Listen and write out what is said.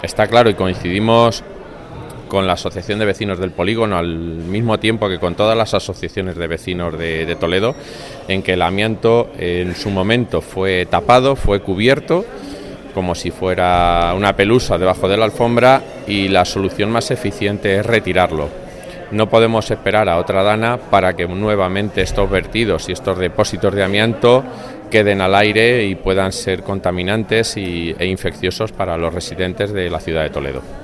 Está claro y coincidimos con la Asociación de Vecinos del Polígono al mismo tiempo que con todas las asociaciones de vecinos de Toledo, en que el amianto en su momento fue tapado, fue cubierto como si fuera una pelusa debajo de la alfombra, y la solución más eficiente es retirarlo. No podemos esperar a otra dana para que nuevamente estos vertidos y estos depósitos de amianto queden al aire y puedan ser contaminantes e infecciosos para los residentes de la ciudad de Toledo.